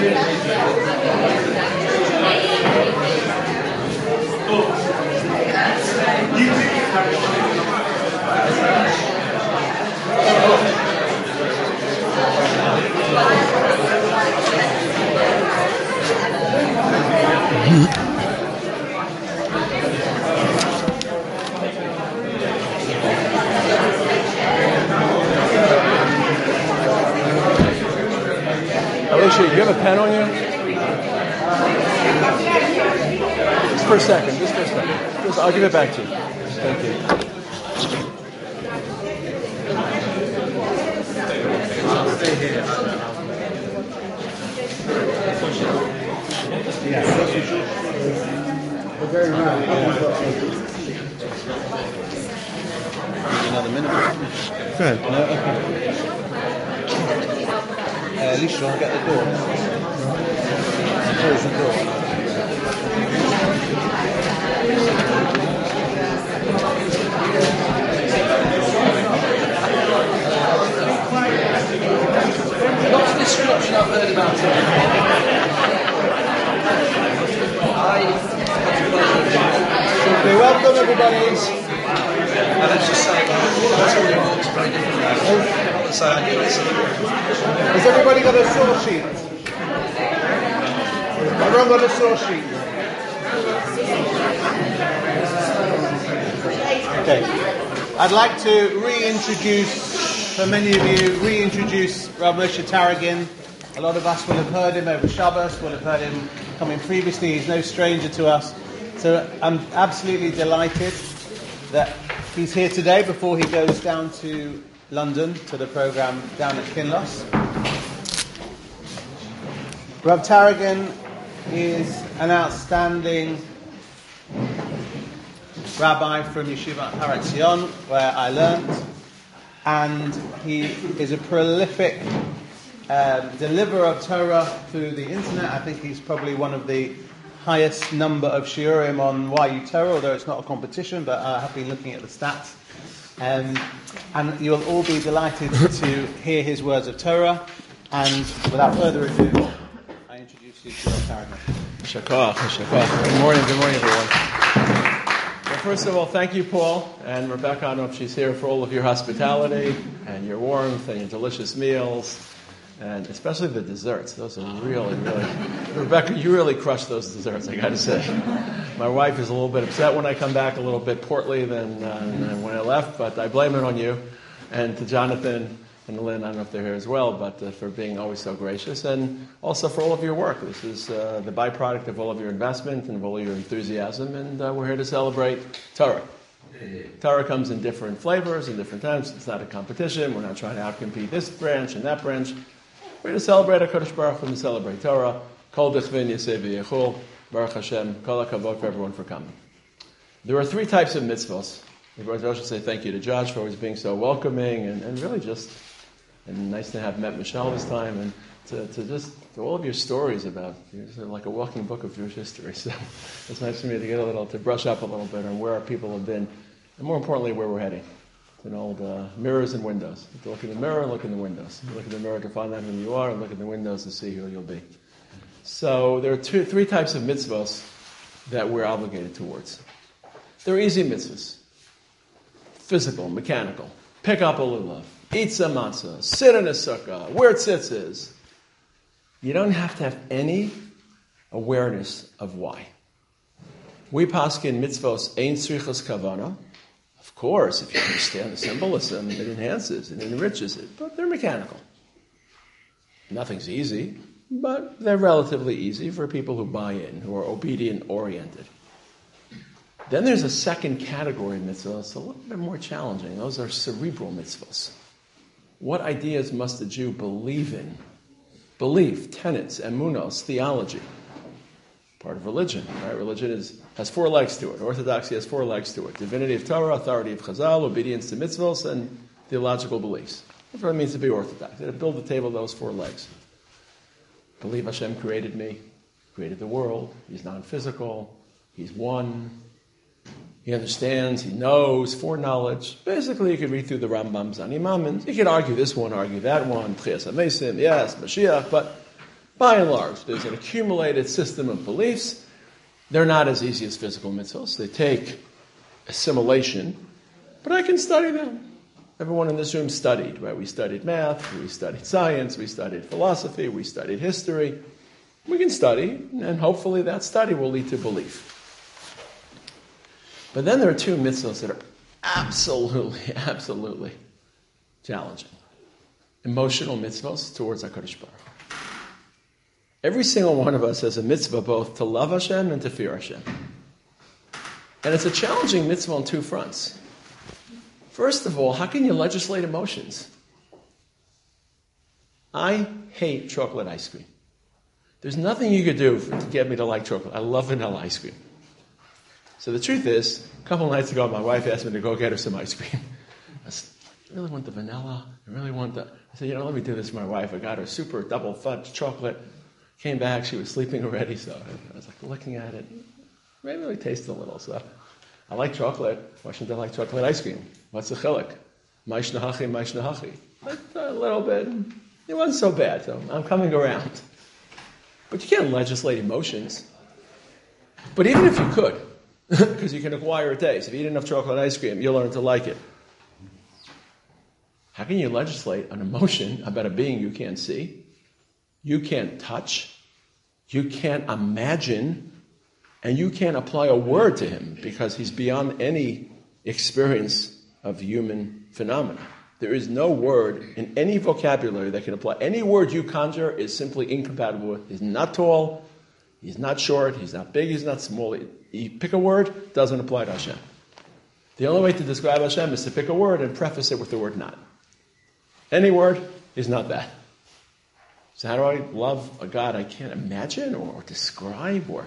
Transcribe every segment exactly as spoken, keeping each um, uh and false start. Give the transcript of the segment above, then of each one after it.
Alicia, do you have a pen on you? Just for a second, just for a second. Just, I'll give it back to you. Thank you. Stay here. Yeah. We're very round. Another minute. Go ahead. No, okay. Uh, Alicia, you want to get the door? Close the door. Lots of description I've heard about it. Okay, welcome everybody. And let's just say, that's all it looks very different. So, has everybody got a source sheet? Everyone got a source sheet? Okay. I'd like to reintroduce, for many of you, reintroduce Rav Moshe Taragin. A lot of us will have heard him over Shabbos, will have heard him coming previously. He's no stranger to us. So I'm absolutely delighted that he's here today before he goes down to London to the program down at Kinloss. Rav Taragin is an outstanding rabbi from Yeshiva Har Etzion, where I learned, and he is a prolific um, deliverer of Torah through the internet. I think he's probably one of the highest number of shiurim on Y U Torah, although it's not a competition, but I have been looking at the stats. Um, and you'll all be delighted to hear his words of Torah. And without further ado, I introduce you to Rav Taragin. Shakach, Shakach. Good morning, good morning, everyone. Well, first of all, thank you, Paul, and Rebecca. I don't know if she's here, for all of your hospitality and your warmth and your delicious meals, and especially the desserts. Those are really, really... Rebecca, you really crushed those desserts, I got to say. My wife is a little bit upset when I come back, a little bit portly than, uh, than when I left, but I blame it on you. And to Jonathan and Lynn, I don't know if they're here as well, but uh, for being always so gracious, and also for all of your work. This is uh, the byproduct of all of your investment and of all of your enthusiasm, and uh, we're here to celebrate Torah. Torah comes in different flavors and different times. It's not a competition. We're not trying to outcompete this branch and that branch. We're here to celebrate HaKadosh Baruch Hu and to celebrate Torah. Kol dechvin yaseh v'yechol. Baruch Hashem. Kol hakavod for everyone for coming. There are three types of mitzvahs. I should say thank you to Josh for always being so welcoming and, and really just and nice to have met Michelle this time and to, to just to all of your stories about you're just like a walking book of Jewish history. So it's nice for me to get a little to brush up a little bit on where our people have been and more importantly where we're heading. It's an old uh, mirrors and windows. You have to look in the mirror and look in the windows. You look in the mirror to find out who you are and look in the windows to see who you'll be. So there are two, three types of mitzvahs that we're obligated towards. There are easy mitzvahs. Physical, mechanical. Pick up a lulav. Eat some matzah. Sit in a sukkah. Wear tzitzis. You don't have to have any awareness of why. We paskin mitzvos ein tzrichas kavana. Of course, if you understand the symbolism, it enhances, it enriches it. But they're mechanical. Nothing's easy, but they're relatively easy for people who buy in, who are obedient-oriented. Then there's a second category of mitzvahs that's a little bit more challenging. Those are cerebral mitzvahs. What ideas must a Jew believe in? Belief, tenets, emunos, theology. Part of religion, right? Religion is has four legs to it. Orthodoxy has four legs to it. Divinity of Torah, authority of Chazal, obedience to mitzvahs, and theological beliefs. That's what it means to be Orthodox. To build the table of those four legs. Believe Hashem created me, created the world. He's non-physical. He's one. He understands, he knows, foreknowledge. Basically, you could read through the Rambam's Ani Mammon. You could argue this one, argue that one, Tchias HaMesim, yes, Mashiach, but by and large, there's an accumulated system of beliefs. They're not as easy as physical mitzvahs. They take assimilation, but I can study them. Everyone in this room studied, right? We studied math, we studied science, we studied philosophy, we studied history. We can study, and hopefully that study will lead to belief. But then there are two mitzvahs that are absolutely, absolutely challenging. Emotional mitzvahs towards HaKadosh Baruch Hu. Every single one of us has a mitzvah both to love Hashem and to fear Hashem. And it's a challenging mitzvah on two fronts. First of all, how can you legislate emotions? I hate chocolate ice cream. There's nothing you could do for, to get me to like chocolate. I love vanilla ice cream. So the truth is, a couple of nights ago, my wife asked me to go get her some ice cream. I said, I really want the vanilla. I really want the... I said, you know, let me do this for my wife. I got her super double fudge chocolate. Came back, she was sleeping already, so I was like looking at it. Maybe really tasted a little, so... I like chocolate. Why shouldn't I like chocolate ice cream? What's the chilek? Maish nahachi, maish nahachi. A little bit. It wasn't so bad, so I'm coming around. But you can't legislate emotions. But even if you could, because you can acquire a taste. If you eat enough chocolate ice cream, you'll learn to like it. How can you legislate an emotion about a being you can't see, you can't touch, you can't imagine, and you can't apply a word to him because he's beyond any experience of human phenomena. There is no word in any vocabulary that can apply. Any word you conjure is simply incompatible with. He's not tall, he's not short, he's not big, he's not small. You pick a word, doesn't apply to Hashem. The only way to describe Hashem is to pick a word and preface it with the word not. Any word is not that. So how do I love a God I can't imagine or, or describe or...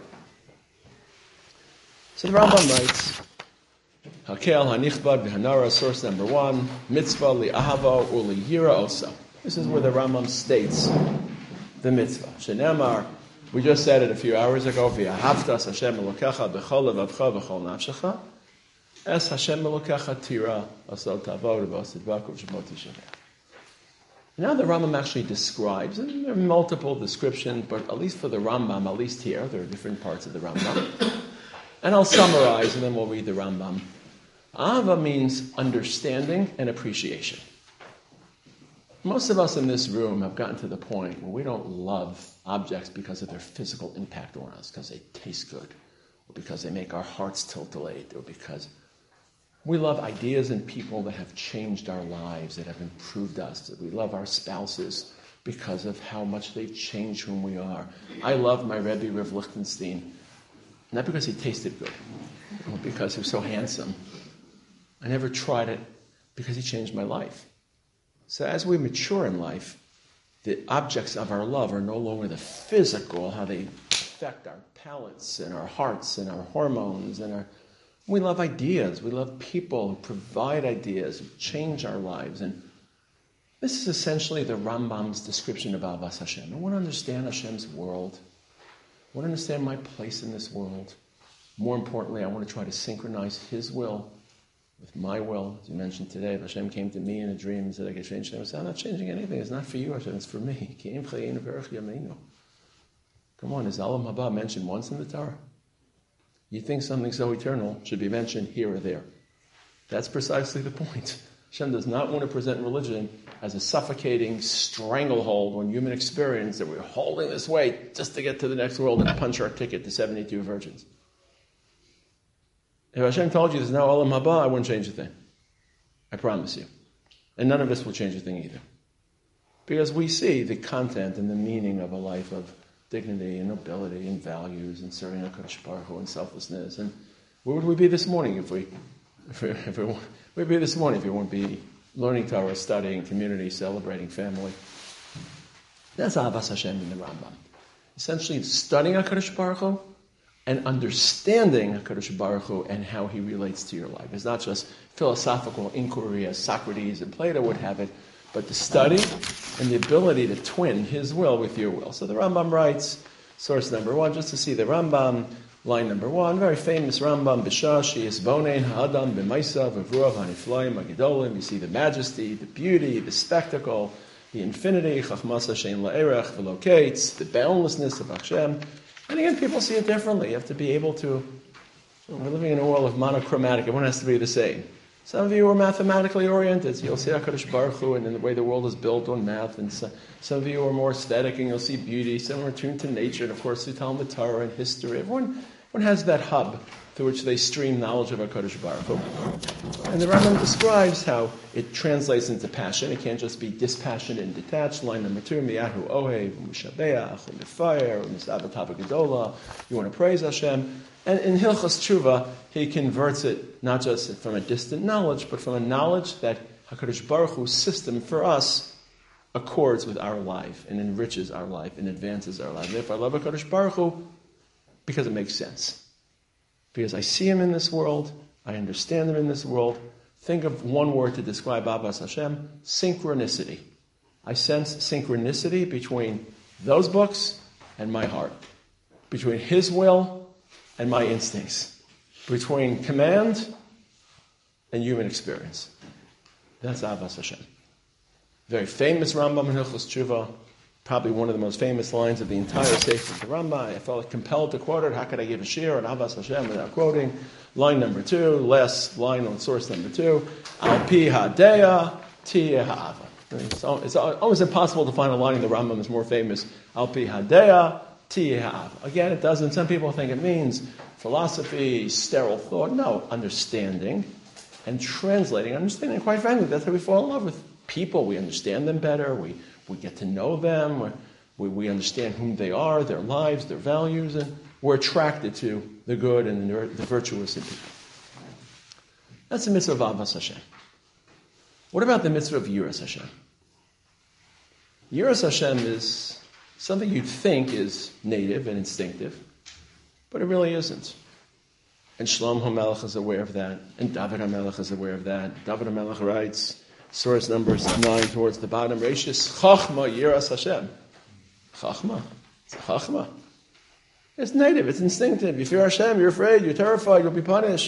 So the Rambam writes, Hakel hanichbad v'hanara, source number one, mitzvah li'ahava or li'yira osa. This is where the Rambam states the mitzvah. Shenemar, we just said it a few hours ago, v'ahavtas Hashem elokecha b'chol levavcha v'chol nafshecha, es Hashem elokecha tira asal tavod v'asidvaku v'shemot yishameh. Now the Rambam actually describes, and there are multiple descriptions, but at least for the Rambam, at least here, there are different parts of the Rambam. And I'll summarize, and then we'll read the Rambam. Ahava means understanding and appreciation. Most of us in this room have gotten to the point where we don't love objects because of their physical impact on us, because they taste good, or because they make our hearts titillate, or because we love ideas and people that have changed our lives, that have improved us. We love our spouses because of how much they've changed whom we are. I love my Rebbe, Rav Lichtenstein, not because he tasted good, or because he was so handsome. I never tried it because he changed my life. So as we mature in life, the objects of our love are no longer the physical, how they affect our palates and our hearts and our hormones. and our. We love ideas. We love people who provide ideas, who change our lives. And this is essentially the Rambam's description of Avas Hashem. I want to understand Hashem's world. I want to understand my place in this world. More importantly, I want to try to synchronize His will with my will. As you mentioned today, if Hashem came to me in a dream and said I could change things, I said, I'm not changing anything. It's not for you, Hashem. It's for me. Come on, is Alam Haba mentioned once in the Torah? You think something so eternal should be mentioned here or there. That's precisely the point. Hashem does not want to present religion as a suffocating stranglehold on human experience that we're holding this weight just to get to the next world and punch our ticket to seventy-two virgins. If Hashem told you there's no Olam Haba, I wouldn't change a thing. I promise you. And none of us will change a thing either. Because we see the content and the meaning of a life of dignity and nobility and values and serving HaKadosh Baruch Hu and selflessness. And where would we be this morning if we, if we, if we we'd be this morning if we wouldn't be learning Torah, studying, community, celebrating, family? That's Ahavas Hashem in the Rambam. Essentially, studying HaKadosh Baruch Hu and understanding HaKadosh Baruch Hu and how He relates to your life. It's not just philosophical inquiry as Socrates and Plato would have it, but the study and the ability to twin His will with your will. So the Rambam writes, source number one, just to see the Rambam, line number one, very famous Rambam, B'shah she'is bonein ha'adam b'maisa v'vruav ha'niflayim ha'gedolim. You see the majesty, the beauty, the spectacle, the infinity, Chachmas Hashem la'erech, v'lokates, the boundlessness of Hashem. And again, people see it differently. You have to be able to, we're living in a world of monochromatic. Everyone has to be the same. Some of you are mathematically oriented. So you'll see HaKadosh Baruch Hu and in the way the world is built on math. And so, some of you are more aesthetic and you'll see beauty. Some are tuned to nature. And of course, you tell them the Torah and history. Everyone, everyone has that hub through which they stream knowledge of HaKadosh Baruch Hu. And the Rambam describes how it translates into passion. It can't just be dispassionate and detached. Line number two, Miyahu Ohev, Mishabeach, Mifayr, Misabatava Gedola. You want to praise Hashem. And in Hilchos Tshuva, he converts it not just from a distant knowledge, but from a knowledge that HaKadosh Baruch Hu's system for us accords with our life and enriches our life and advances our life. Therefore, I love HaKadosh Baruch Hu because it makes sense. Because I see him in this world, I understand him in this world. Think of one word to describe Abbas Hashem, synchronicity. I sense synchronicity between those books and my heart, between his will and my instincts, between command and human experience. That's Ahavas Hashem. Very famous Rambam in Hilchos Tshuva, probably one of the most famous lines of the entire Sefer of the Rambam. I felt compelled to quote it. How could I give a shir on Ahavas Hashem without quoting? Line number two, last line on source number two, Al pi hadeya tiyeh ha'ava. It's almost impossible to find a line in the Rambam that's more famous. Al pi hadeya tiyeh ha'ava. Again, it doesn't. Some people think it means philosophy, sterile thought. No, understanding and translating. Understanding, quite frankly, that's how we fall in love with people. We understand them better. We we get to know them. We, we understand whom they are, their lives, their values, and we're attracted to the good and the, the virtuous in people. That's the mitzvah of Ahavas Hashem. What about the mitzvah of Yiras Hashem? Yiras Hashem is something you'd think is native and instinctive, but it really isn't. And Shlomo HaMelech is aware of that, and David HaMelech is aware of that. David HaMelech writes, source number nine towards the bottom, Reishis Chachma Yiras Hashem. Chachma. It's a Chachma. It's native, it's instinctive. You fear Hashem, you're afraid, you're terrified, you'll be punished.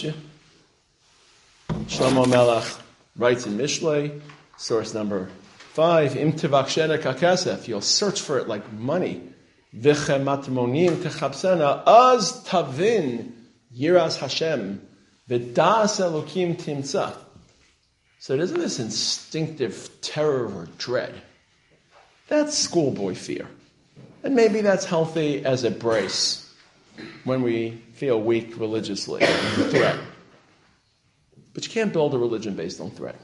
Shlomo HaMelech writes in Mishlei, source number five, Im tivakshena kakesef, you'll search for it like money. V'chematmonim techapsena, az tavin yiras Hashem, v'das elokim timtza. So it isn't this instinctive terror or dread. That's schoolboy fear. And maybe that's healthy as a brace when we feel weak religiously, threat. But you can't build a religion based on threat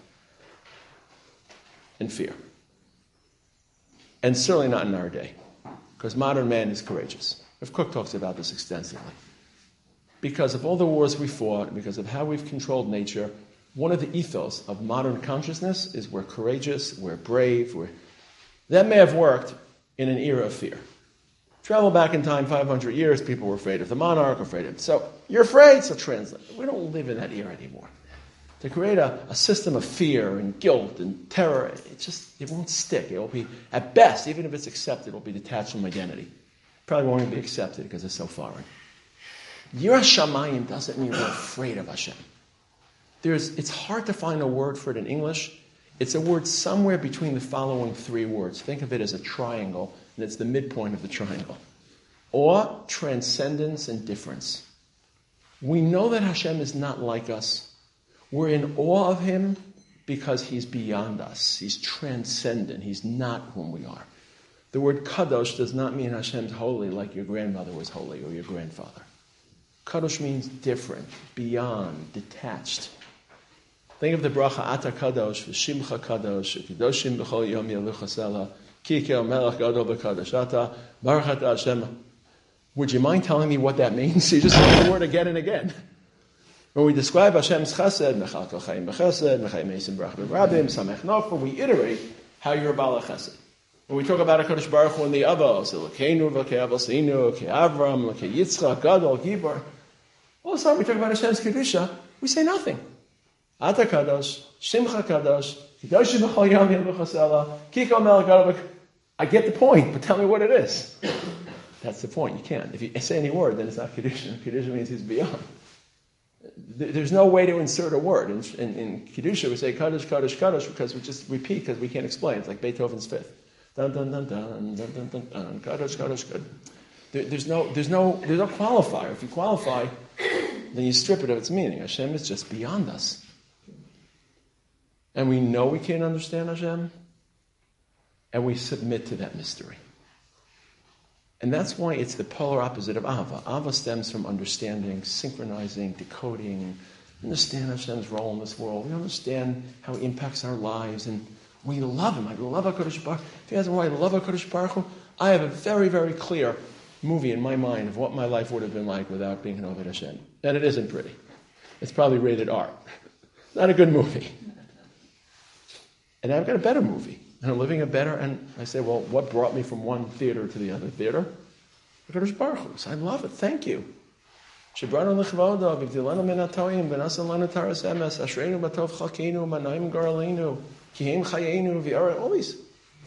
and fear. And certainly not in our day, because modern man is courageous. Rav Kook talks about this extensively. Because of all the wars we fought, because of how we've controlled nature, one of the ethos of modern consciousness is we're courageous, we're brave. We're... That may have worked in an era of fear. Travel back in time five hundred years, people were afraid of the monarch, afraid of... So, you're afraid, so translate. We don't live in that era anymore. To create a, a system of fear and guilt and terror, it just, it won't stick. It will be, at best, even if it's accepted, it will be detached from identity. Probably won't even be accepted because it's so foreign. Yiras Shamayim doesn't mean we're afraid of Hashem. There's, it's hard to find a word for it in English. It's a word somewhere between the following three words. Think of it as a triangle, and it's the midpoint of the triangle. Awe, transcendence, and difference. We know that Hashem is not like us. We're in awe of him because he's beyond us. He's transcendent. He's not whom we are. The word kadosh does not mean Hashem's holy like your grandmother was holy or your grandfather. Kadosh means different, beyond, detached. Think of the bracha Ata Kadosh, V'Shimcha Kadosh, Kedoshim B'chol Yom Yeluchasela, Kikel Melech Gadol B'Kadosh Ata, Baruch Ata Hashem. Would you mind telling me what that means? You just say the word again and again. When we describe Hashem's chesed, Mechal Kol Chaim B'Chesed, Mechayim Eisim Brach B'Rabim, Samech Nofa, we iterate how you're a Bala Chesed. When we talk about HaKadosh Baruch Hu and the Avos, Elokeinu, V'Kei Avosinu, Kei Avram, Kei Yitzchak, Gadol, Gibor, all of a sudden we talk about Hashem's Kedusha, we say nothing. Ata Kadosh, Shimcha Kadosh, Kedoshim B'chol Yom Yeluchasela, Kiko Melech Gadol. I get the point, but tell me what it is. That's the point. You can't. If you say any word, then it's not Kedusha. Kedusha means he's beyond. there's no way to insert a word. In, in, in Kedusha, we say Kaddish, Kaddish, Kaddish because we just repeat because we can't explain. It's like Beethoven's Fifth. Dun dun dun dun dun dun dun dun. Kaddish, Kaddish, Kaddish. There, there's no, there's no, there's no qualifier. If you qualify, then you strip it of its meaning. Hashem is just beyond us, and we know we can't understand Hashem, and we submit to that mystery. And that's why it's the polar opposite of Ahava. Ahava stems from understanding, synchronizing, decoding, understand Hashem's role in this world. We understand how he impacts our lives, and we love him. I love HaKadosh Baruch Hu. If you ask me why I love HaKadosh Baruch Hu, I have a very, very clear movie in my mind of what my life would have been like without being an Oved Hashem. And it isn't pretty. It's probably rated R. Not a good movie. And I've got a better movie. And I'm living a better, and I say, well, what brought me from one theater to the other theater? HaKadosh Baruch Hu. So I love it. Thank you. Shebranu l'chvodo, v'gdilenu min hatoyim, v'nasan lanu taras emes, ashreinu b'tov chalkeinu, manayim garaleinu, kihem chayenu, v'yara, all these.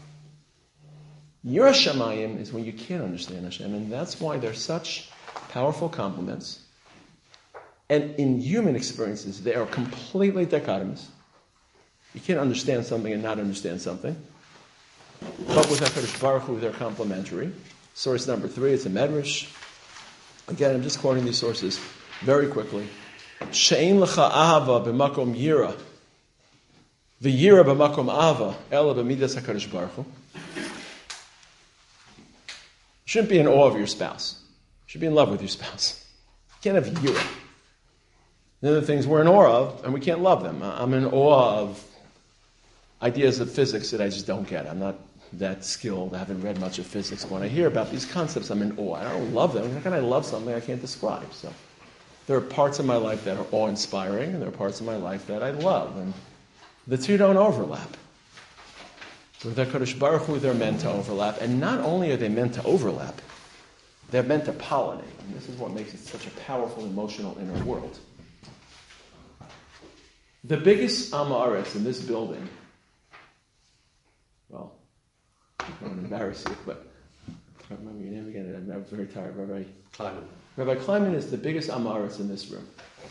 Yira Shamayim is when you can't understand Hashem, and that's why they're such powerful complements. And in human experiences, they are completely dichotomous. You can't understand something and not understand something. But with HaKadosh Baruch Hu, they're complementary. Source number three, it's a medrash. Again, I'm just quoting these sources very quickly. She'ein lecha ahava b'makom yira, v'yira b'makom ahava, ela b'midas HaKadosh Baruch Hu. You shouldn't be in awe of your spouse. You should be in love with your spouse. You can't have yira. The other things we're in awe of, and we can't love them. I'm in awe of ideas of physics that I just don't get. I'm not that skilled. I haven't read much of physics. When I hear about these concepts, I'm in awe. I don't love them. How can I love something I can't describe? So there are parts of my life that are awe-inspiring, and there are parts of my life that I love. And the two don't overlap. With HaKadosh Baruch Hu, they're meant to overlap. And not only are they meant to overlap, they're meant to pollinate. And this is what makes it such a powerful, emotional inner world. The biggest Amaretz in this building, well, I don't want to embarrass you, but I don't remember your name again. I'm very tired. Rabbi Kleiman. Rabbi Kleiman is the biggest Amaretz in this room.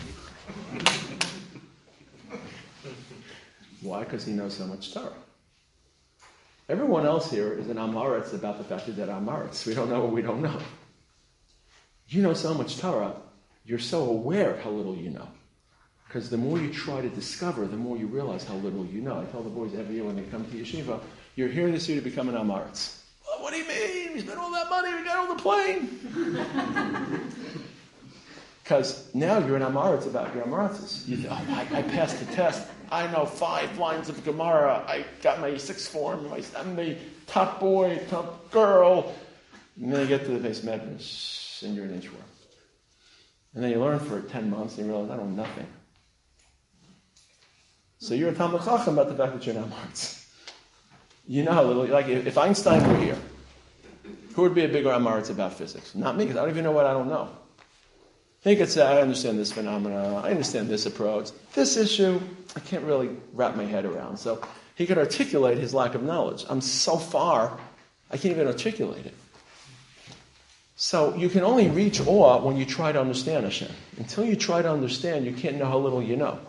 Why? Because he knows so much Torah. Everyone else here is an Amaretz about the fact that they're Amaretz. We don't know what we don't know. You know so much Torah, you're so aware of how little you know. Because the more you try to discover, the more you realize how little you know. I tell the boys every year when they come to yeshiva, you're here this year to become an Amaretz. Well, what do you mean? We spent all that money, we got on the plane. Because now you're an Amaretz about your Amaretzes. You think, oh, I, I passed the test. I know five lines of Gemara. I got my sixth form. My, I'm the top boy, top girl. And then you get to the base medrash, and you're an inchworm. And then you learn for ten months, and you realize, I know nothing. So you're a Talmud Chacham about the fact that you're an Amaretz. You know how little, like if Einstein were here, who would be a bigger Amaretz about physics? Not me, because I don't even know what I don't know. He could say, I understand this phenomena, I understand this approach. This issue, I can't really wrap my head around. So he could articulate his lack of knowledge. I'm so far, I can't even articulate it. So you can only reach awe when you try to understand Hashem. Until you try to understand, you can't know how little you know.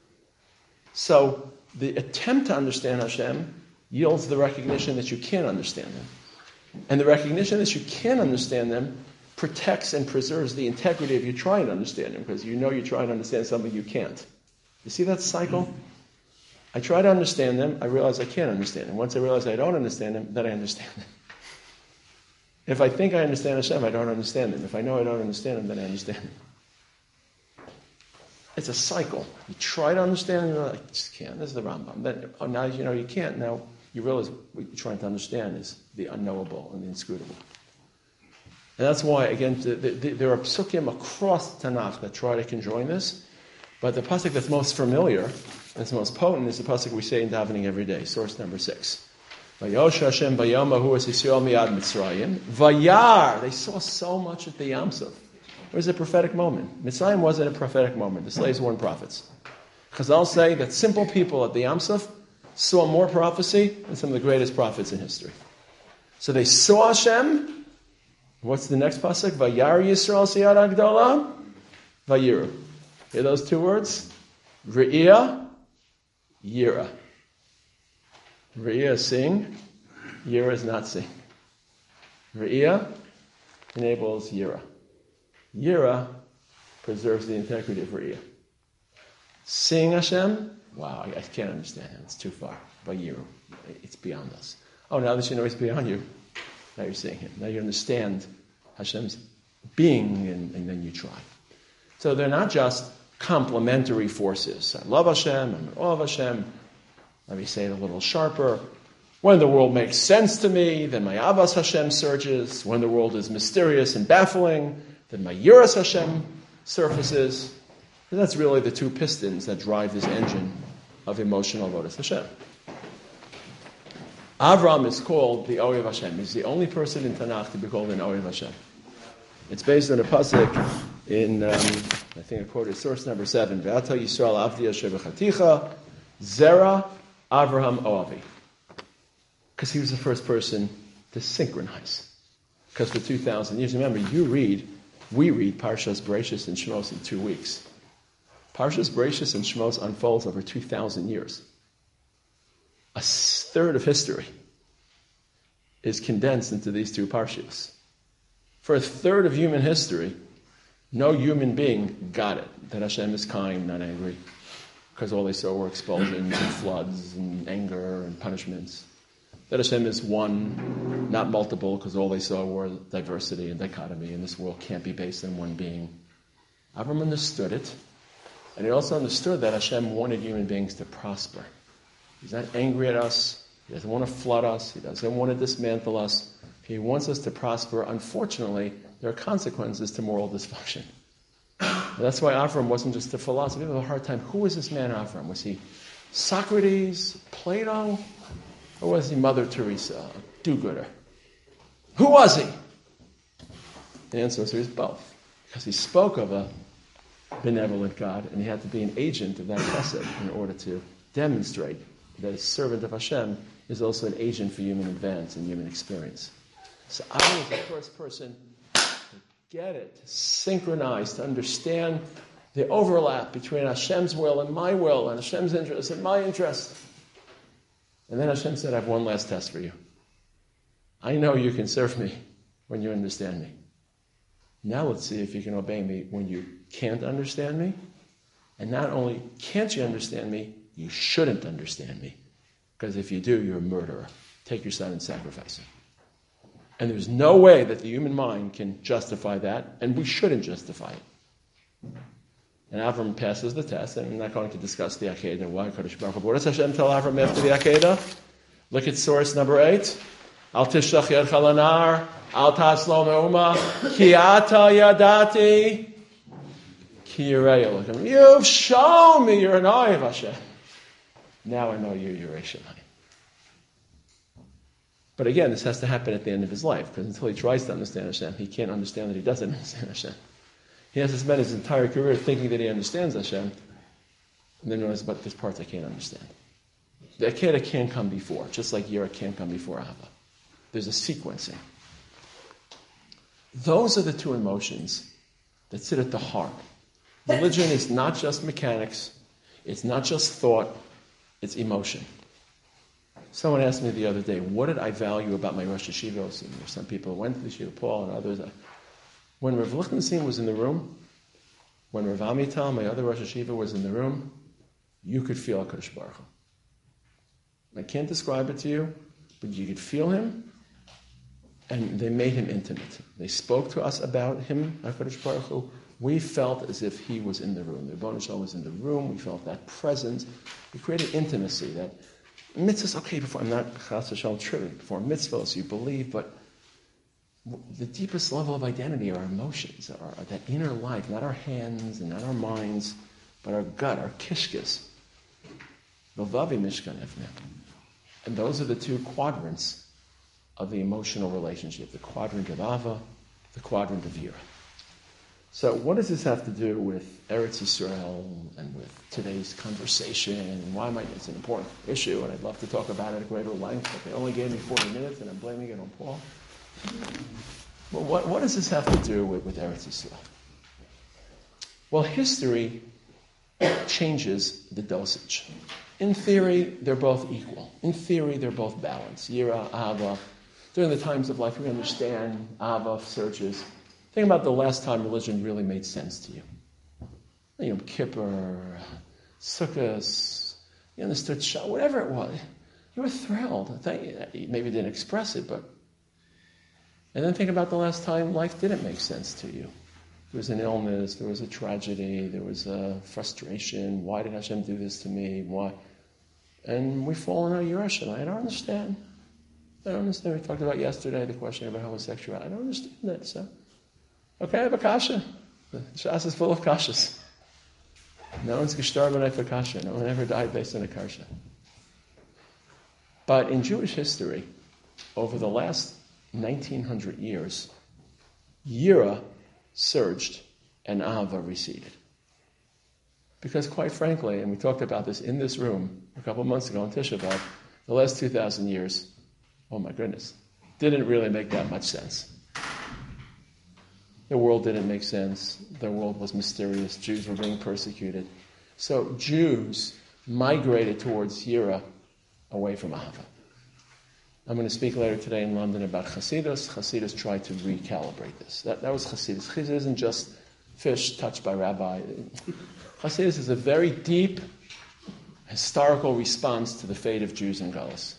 So the attempt to understand Hashem yields the recognition that you can't understand them. And the recognition that you can't understand them protects and preserves the integrity of you trying to understand them, because you know you're trying to understand something you can't. You see that cycle? I try to understand them, I realize I can't understand them. Once I realize I don't understand them, then I understand them. If I think I understand Hashem, I don't understand them. If I know I don't understand them, then I understand them. It's a cycle. You try to understand, and you're like, I just can't. This is the Rambam. Then, oh, now you know you can't. Now you realize what you're trying to understand is the unknowable and the inscrutable. And that's why, again, the, the, the, there are psukim across Tanakh that try to conjoin this. But the pasuk that's most familiar, that's most potent, is the pasuk we say in davening every day. Source number six. Vayosh Hashem bayom ahu es Yisrael miyad Mitzrayim. Vayar. They saw so much at the Yam Suf. It was a prophetic moment. Mitzrayim wasn't a prophetic moment. The slaves weren't prophets. Chazal say that simple people at the Yam Suf saw more prophecy than some of the greatest prophets in history. So they saw Hashem. What's the next pasuk? Vayar Yisrael siyad agdola. Vayiru. Hear those two words? Re'iyah, yira. Re'iyah is seeing, yira is not seeing. Re'iyah enables yira. Yira preserves the integrity of Re'iyah. Seeing Hashem, wow, I, I can't understand him. It's too far. But yira, it's beyond us. Oh, now that you know He's beyond you, now you're seeing Him. Now you understand Hashem's being, and, and then you try. So they're not just complementary forces. I love Hashem, I'm in awe of Hashem. Let me say it a little sharper. When the world makes sense to me, then my Avas Hashem surges. When the world is mysterious and baffling, then my Yiras Hashem surfaces. And that's really the two pistons that drive this engine of emotional avodas Hashem. Avram is called the Ohev Hashem. He's the only person in Tanakh to be called an Ohev Hashem. It's based on a pasuk in, um, I think I quoted source number seven, Ve'ata Yisrael Avdi Asher V'chaticha, Zera Avraham Oavi. Because he was the first person to synchronize. Because for two thousand years, remember, you read, we read Parshas Bereishis and Shmos in two weeks. Parshas Bereishis and Shmos unfolds over two thousand years. A third of history is condensed into these two parshas. For a third of human history, no human being got it, that Hashem is kind, not angry, because all they saw were expulsions and floods and anger and punishments. That Hashem is one, not multiple, because all they saw were diversity and dichotomy, and this world can't be based on one being. Avram understood it, and he also understood that Hashem wanted human beings to prosper. He's not angry at us. He doesn't want to flood us. He doesn't want to dismantle us. He wants us to prosper. Unfortunately, there are consequences to moral dysfunction. And that's why Avram wasn't just a philosopher. People have a hard time. Who was this man Avram? Was he Socrates, Plato, or was he Mother Teresa, a do-gooder? Who was he? The answer is he was both. Because he spoke of a benevolent God, and he had to be an agent of that chesed in order to demonstrate that a servant of Hashem is also an agent for human advance and human experience. So I was the first person to get it, to synchronize, to understand the overlap between Hashem's will and my will, and Hashem's interest and my interest. And then Hashem said, I have one last test for you. I know you can serve me when you understand me. Now let's see if you can obey me when you can't understand me. And not only can't you understand me, you shouldn't understand me. Because if you do, you're a murderer. Take your son and sacrifice him. And there's no way that the human mind can justify that, and we shouldn't justify it. And Avram passes the test, and I'm not going to discuss the Akedah. Why? What does Hashem tell Avram after the Akedah? Look at source number eight. Al tishlach yadcha lanar, al taslo me'uma, ki ata yadati, ki yirei Elokim. You've shown me you're an Ohev Hashem. Now I know you're Yirei Shamayim. But again, this has to happen at the end of his life, because until he tries to understand Hashem, he can't understand that he doesn't understand Hashem. He has to spend his entire career thinking that he understands Hashem, and then realizes, but there's parts I can't understand. The Akedah can't come before, just like Yira can't come before Ava. There's a sequencing. Those are the two emotions that sit at the heart. Religion is not just mechanics, it's not just thought, it's emotion. Someone asked me the other day, what did I value about my Rosh Yeshivos? And there's some people who went to the Yeshiva, Paul and others. When Rav Lichtenstein was in the room, when Rav Amital, my other Rosh Yeshiva, was in the room, you could feel HaKadosh Baruch Hu. I can't describe it to you, but you could feel him, and they made him intimate. They spoke to us about him, HaKadosh Baruch Hu. We felt as if he was in the room. The Rebbeinu Shalom was in the room. We felt that presence. We created intimacy. That mitzvahs, okay, before I'm not chas v'shalom trivial, before mitzvahs you believe, but the deepest level of identity are our emotions, are, are that inner life, not our hands and not our minds, but our gut, our kishkas. V'vavi mishkan efnem. And those are the two quadrants of the emotional relationship: the quadrant of Ava, the quadrant of Yira. So what does this have to do with Eretz Yisrael and with today's conversation? And why am I, it's an important issue, and I'd love to talk about it at greater length, but they only gave me forty minutes, and I'm blaming it on Paul. Well, what, what does this have to do with, with Eretz Yisrael? Well, history changes the dosage. In theory, they're both equal. In theory, they're both balanced. Yira, Ahava. During the times of life, we understand Ahava surges. Think about the last time religion really made sense to you. You know, Kippur, Sukkot, you understood Shah, whatever it was. You were thrilled. You maybe didn't express it, but... And then think about the last time life didn't make sense to you. There was an illness, there was a tragedy, there was a frustration. Why did Hashem do this to me? Why? And we fall in our Yerushalayim. I don't understand. I don't understand. We talked about yesterday the question about homosexuality. I don't understand that. So, okay, I have a kasha. The Shas is full of kashas. No one's gestorben for kasha. No one ever died based on a kasha. But in Jewish history, over the last nineteen hundred years, Yira surged and Ahava receded. Because quite frankly, and we talked about this in this room a couple of months ago on Tisha B'Av, the last two thousand years, oh my goodness, didn't really make that much sense. The world didn't make sense. The world was mysterious. Jews were being persecuted. So Jews migrated towards Yira away from Ahava. I'm going to speak later today in London about Hasidus. Hasidus tried to recalibrate this. That, that was Hasidus. Hasidus isn't just fish touched by rabbi. Hasidus is a very deep historical response to the fate of Jews in Galus.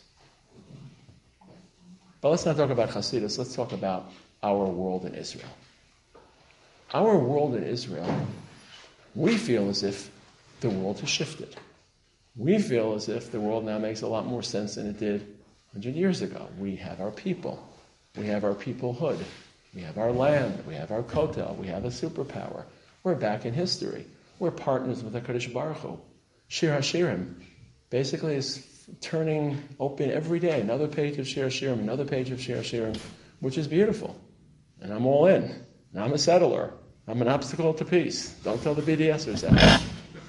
But let's not talk about Hasidus. Let's talk about our world in Israel. Our world in Israel, we feel as if the world has shifted. We feel as if the world now makes a lot more sense than it did one hundred years ago. We have our people. We have our peoplehood. We have our land. We have our kotel. We have a superpower. We're back in history. We're partners with HaKadosh Baruch Hu. Shir HaShirim basically is turning open every day. Another page of Shir HaShirim, another page of Shir HaShirim, which is beautiful. And I'm all in. And I'm a settler. I'm an obstacle to peace. Don't tell the BDSers that.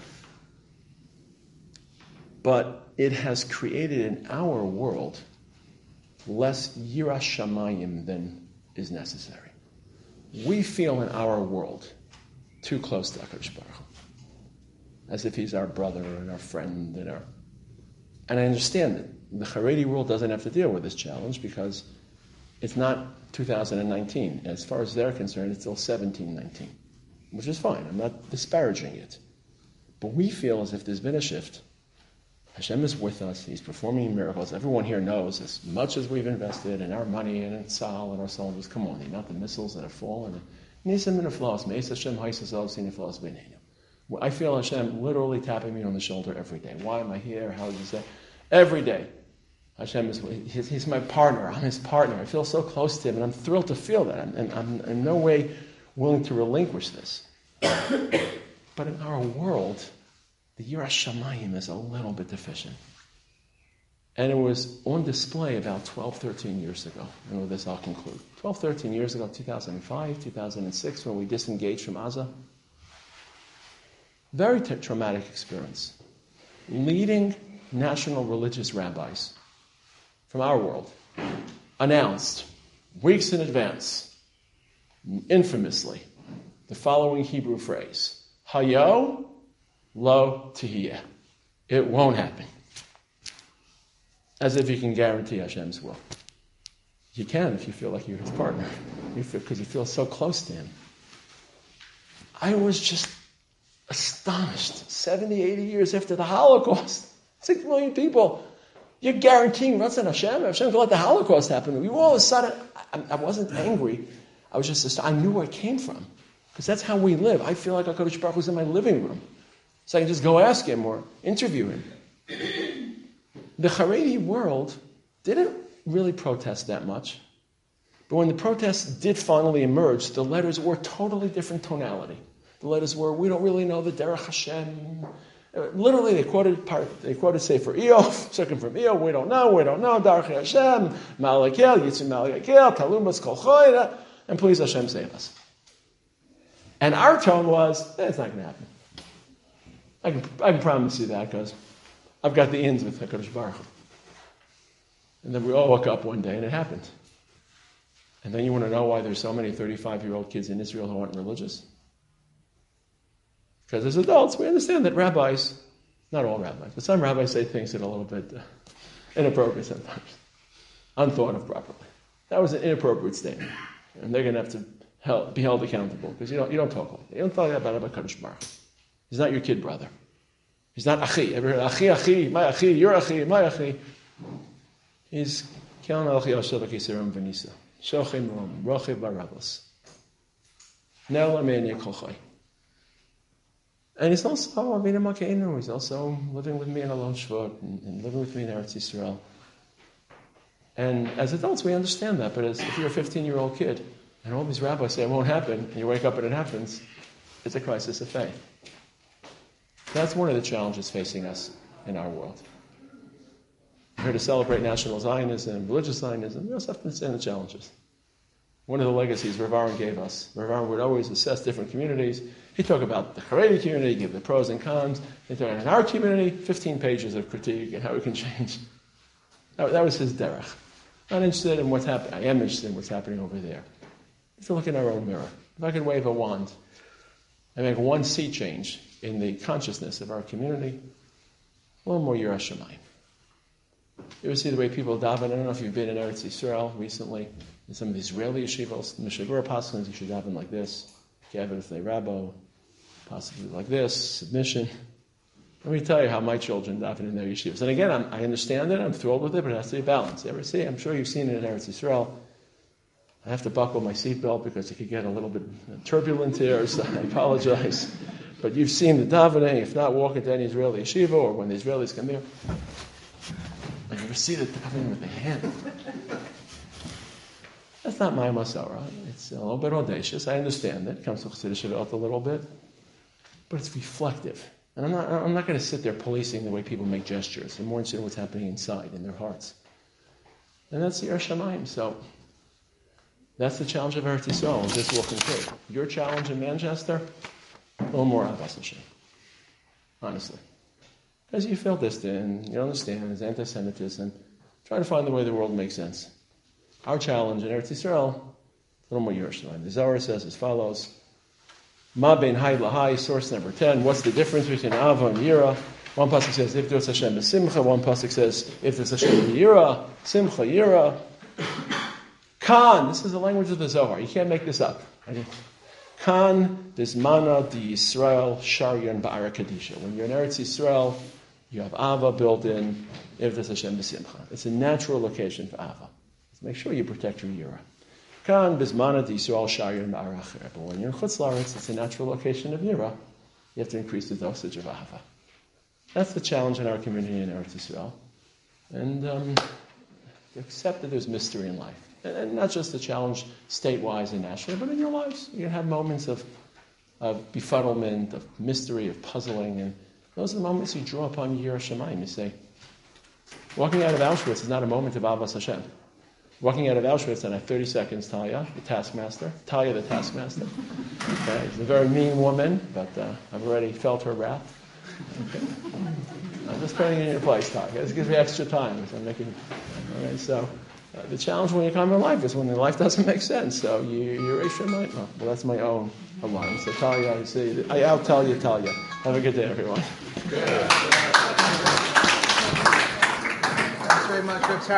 But it has created in our world less Yiras Shamayim than is necessary. We feel in our world too close to HaKadosh Baruch Hu, as if he's our brother and our friend. And our... And I understand that the Haredi world doesn't have to deal with this challenge because it's not two thousand nineteen. As far as they're concerned, it's still seventeen nineteen, which is fine. I'm not disparaging it. But we feel as if there's been a shift. Hashem is with us. He's performing miracles. Everyone here knows as much as we've invested in our money and in Tzahal and our soldiers. Come on, the amount of missiles that have fallen. I feel Hashem literally tapping me on the shoulder every day. Why am I here? How is that? Every day. Hashem is, he's, he's my partner. I'm his partner. I feel so close to him, and I'm thrilled to feel that. And I'm, I'm in no way willing to relinquish this. But in our world, the Yiras Shamayim is a little bit deficient. And it was on display about twelve, thirteen years ago. And with this I'll conclude. twelve, thirteen years ago, two thousand five, two thousand six, when we disengaged from Gaza. Very t- traumatic experience. Leading national religious rabbis from our world announced weeks in advance, infamously, the following Hebrew phrase: Hayo lo tihiyeh. It won't happen. As if you can guarantee Hashem's will. You can if you feel like you're his partner, you feel, because you feel so close to him. I was just astonished. seventy, eighty years after the Holocaust, six million people, you're guaranteeing Ratzon Hashem. Hashem can let the Holocaust happen. We all of a sudden, I, I wasn't angry. I was just, I knew where it came from. Because that's how we live. I feel like HaKadosh Baruch Hu's in my living room. So I can just go ask him or interview him. The Haredi world didn't really protest that much. But when the protests did finally emerge, the letters were totally different tonality. The letters were, we don't really know the Derech Hashem. Literally, they quoted part, they quoted Sefer Eov, second from Eov, we don't know, we don't know, Derech Hashem, Malakel, Yitzim Malakel, Talumas Kol Choyra, and please Hashem save us. And our tone was, eh, it's not going to happen. I can, I can promise you that because I've got the ins with HaKadosh Baruch Hu. And then we all woke up one day and it happened. And then you want to know why there's so many thirty-five-year-old kids in Israel who aren't religious? Because as adults, we understand that rabbis, not all rabbis, but some rabbis say things that are a little bit uh, inappropriate sometimes, unthought of properly. That was an inappropriate statement, and they're going to have to held, be held accountable because you don't you don't talk like that. You don't talk about about Kadosh Baruch. He's not your kid brother. He's not achi. Ever heard achi achi my achi your achi my achi? He's ki'an alchi yashav akiseram v'nisa shochem rom rochiv barabos nel ameni kolchai. And he's also Avinu Malkeinu. He's also living with me in Alon Shvot and, and living with me in Eretz Yisrael. And as adults, we understand that. But as if you're a fifteen-year-old kid, and all these rabbis say it won't happen, and you wake up and it happens, it's a crisis of faith. That's one of the challenges facing us in our world. We're here to celebrate national Zionism, religious Zionism. We also have to understand the challenges. One of the legacies Rav Aaron gave us, Rav Aaron would always assess different communities. He'd talk about the Haredi community, give the pros and cons. He'd talk about in our community, fifteen pages of critique and how we can change. That, that was his derech. Not interested in what's happening. I am interested in what's happening over there. Let's look in our own mirror. If I could wave a wand and make one sea change in the consciousness of our community, a little more Yirah Shamayim. You ever see the way people daven? I don't know if you've been in Eretz Yisrael recently, in some of the Israeli yeshivos, the Mishagura Paschals, you should daven like this, Gavin Lefnei Rabbo, possibly like this, submission. Let me tell you how my children daven in their yeshivas. And again, I'm, I understand it, I'm thrilled with it, but it has to be balanced. You ever see? I'm sure you've seen it in Eretz Yisrael. I have to buckle my seatbelt because it could get a little bit turbulent here, so I apologize. But you've seen the davening, if not, walk into any Israeli yeshiva, or when the Israelis come here. You ever see the davening with the hand? That's not my Masorah. It's a little bit audacious. I understand that. It comes to Chassidish Shavot a little bit. But it's reflective. And I'm not, I'm not going to sit there policing the way people make gestures. I'm more interested in what's happening inside, in their hearts. And that's the Yirah Shamayim. So that's the challenge of Eretz Yisrael. This will conclude. Your challenge in Manchester, a little more Ahavas Hashem. Honestly. Because you feel distant, you don't understand, there's anti-Semitism. Try to find the way the world makes sense. Our challenge in Eretz Yisrael, a little more Yirah Shamayim. The Zohar says as follows: Ma bein hay lahai, source number ten. What's the difference between Ava and Yira? One pasuk says if there's Hashem b'simcha. One pasuk says if there's Hashem b'yira, simcha yira. Kan. This is the language of the Zohar. You can't make this up. Kan bismana di Yisrael sharyan ba'ara kadisha. When you're in Eretz Yisrael, you have Ava built in. If there's Hashem b'simcha, it's a natural location for Ava. Make sure you protect your Yira. Kan bismana di Yisrael sharyan ba'ara acher. But when you're in Chutz La'aretz, it's a natural location of Yira. You have to increase the dosage of Ava. That's the challenge in our community in Eretz Yisrael. And um, accept that there's mystery in life. And, and not just the challenge state-wise and nationally, but in your lives. You can have moments of, of befuddlement, of mystery, of puzzling. And those are the moments you draw upon Yirah Shamayim. You say, walking out of Auschwitz is not a moment of Avas Hashem. Walking out of Auschwitz, and I have thirty seconds, Talia, the taskmaster. Talia, the taskmaster. Okay, she's a very mean woman, but uh, I've already felt her wrath. Okay. I'm just putting it in your place, Talia. This gives me extra time. So I'm making, all right, so uh, the challenge when you come in life is when the life doesn't make sense. So you, you erase your mind. Oh, well, that's my own alarm. So Talia, I say, I, I'll tell you, Talia. Have a good day, everyone. Thanks very much, Reb